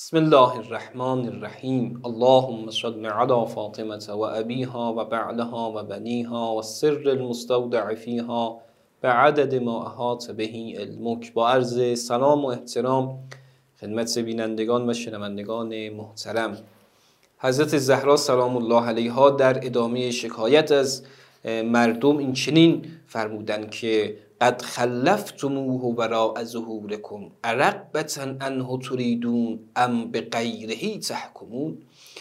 بسم الله الرحمن الرحیم. اللهم صل علی فاطمة و ابیها و بعلها و بنیها و سر المستودع فیها بعدد ما احاط به علمک. با عرض سلام و احترام خدمت بینندگان و شنوندگان محترم، حضرت زهرا سلام الله علیها در ادامه شکایت از مردم این چنین فرمودند که قد خلفتموه وراء ظهورکم ارغبة عنه تریدون ام بغیره تحکمون.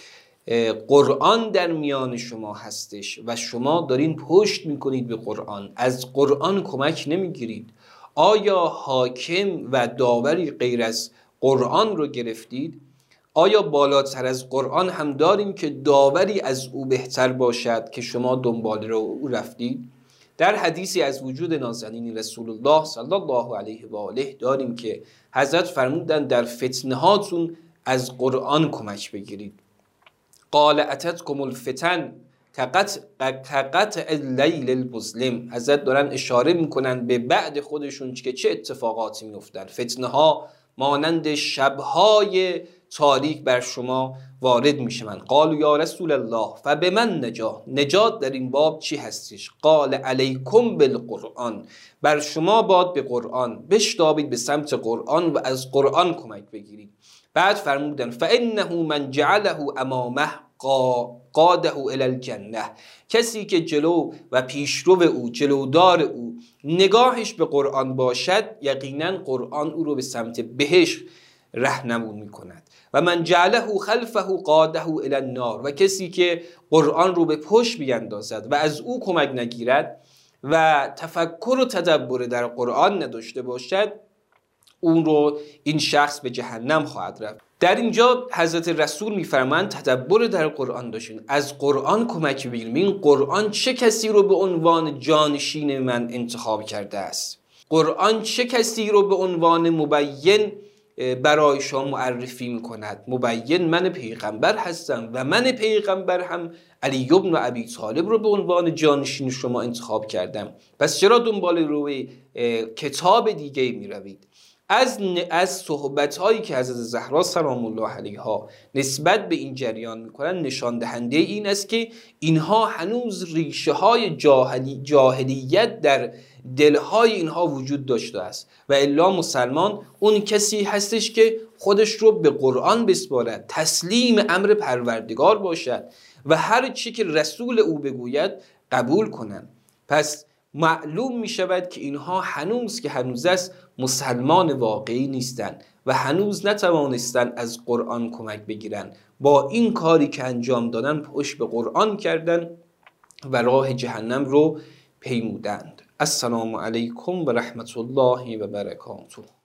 قرآن در میان شما هستش و شما دارین پشت میکنید به قرآن، از قرآن کمک نمیگیرید. آیا حاکم و داوری غیر از قرآن رو گرفتید؟ آیا بالاتر از قرآن هم داریم که داوری از او بهتر باشد که شما دنبال رو او رفتید؟ در حدیثی از وجود نازنین رسول الله صلی الله علیه و آله داریم که حضرت فرمودند در فتنه هاتون از قرآن کمک بگیرید. قال اتتکم الفتن کقطع اللیل المظلم. حضرت دارن اشاره میکنن به بعد خودشون که چه اتفاقاتی میفتن. فتنه ها مانند شبهای تاریک بر شما وارد میشه. من قالوا یا رسول الله فبمن نجات در این باب چی هستش؟ قال علیکم بالقرآن، بر شما باد به قرآن، بشتابید به سمت قرآن و از قرآن کمک بگیرید. بعد فرمودن فانه من جعله امامه قاده الی الجنه. کسی که جلو و پیشرو او، جلودار او نگاهش به قرآن باشد، یقینا قرآن او رو به سمت بهشت راهنمون میکند. و من جعله خلفه قاده الی النار. و کسی که قرآن رو به پشت بیندازد و از او کمک نگیرد و تفکر و تدبر در قرآن نداشته باشد، اون رو این شخص به جهنم خواهد رفت. در اینجا حضرت رسول میفرمایند تدبر در قرآن داشتین، از قرآن کمک بگیرید. این قرآن چه کسی رو به عنوان جانشین من انتخاب کرده است؟ قرآن چه کسی رو به عنوان مبین برای شما معرفی میکند؟ مبین من پیغمبر هستم و من پیغمبر هم علی بن ابی طالب رو به عنوان جانشین شما انتخاب کردم. پس چرا دنبال روی کتاب دیگه میروید؟ از صحبت هایی که حضرت زهرا سلام الله علیها نسبت به این جریان میکنن نشان دهنده این است که اینها هنوز ریشه های جاهلیت در دلهای اینها وجود داشته است. و الا مسلمان اون کسی هستش که خودش رو به قرآن بسپارد، تسلیم امر پروردگار باشد و هر چی که رسول او بگوید قبول کنند. پس معلوم می شود که اینها هنوز است مسلمان واقعی نیستند و هنوز نتوانستند از قرآن کمک بگیرند. با این کاری که انجام دادن پشت به قرآن کردند و راه جهنم رو پیمودند. السلام علیکم و رحمت الله و برکاته.